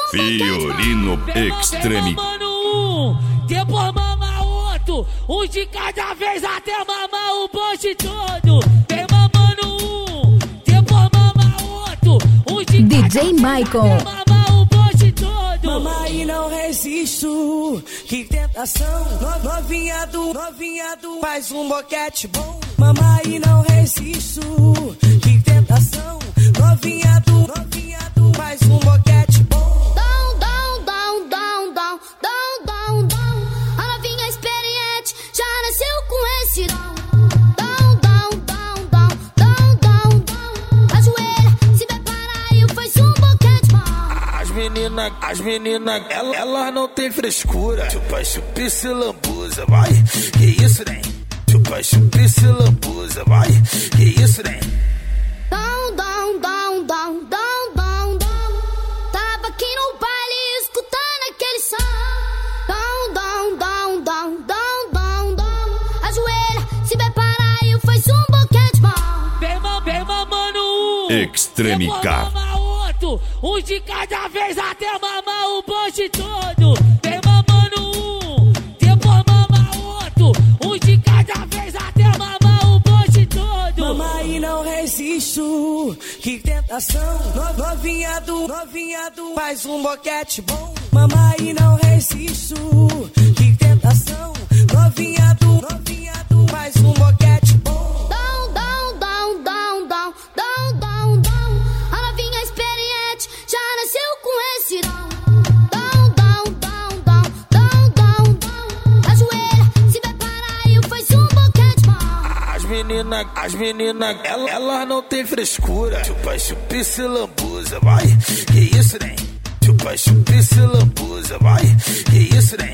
Fiorino Extreme. Mano, depois mama outro, um de cada vez até mamar o bonde todo. Vem mamando depois mama outro, um de cada DJ vez Michael. até mamar o bonde todo. Mama e não resisto, que tentação. Novinha do, faz um boquete bom. Mama e não resisto, que tentação. Novinha do, faz um boquete bom. A novinha experiente já nasceu com esse dom. Ajoelha, se prepara e faz um boquete bom. As meninas, elas não tem frescura. Chupa, se lambuza, vai. Que isso, né? Chupa, se lambuza, vai. Que isso, né? Tava aqui no baile escutando aquele som. Ajoelha, se prepara e faz um boquete bom. Vem mamando Extreme depois Car. mama outro, um de cada vez até mamar o bonde todo. Vem mamando depois mama outro, um de cada vez até mamar o bonde todo. Mama e não resisto, que tentação. Novinha do, faz um boquete bom. Mama e não resisto, que tentação. Novinha do, faz um boquete bom. A novinha experiente já nasceu com esse dom. Ajoelha, se prepara e faz um boquete bom. As meninas, elas não tem frescura. Chupa, se lambuza, vai. Que isso, né? Chupa, se lambuza, vai. Que isso, né?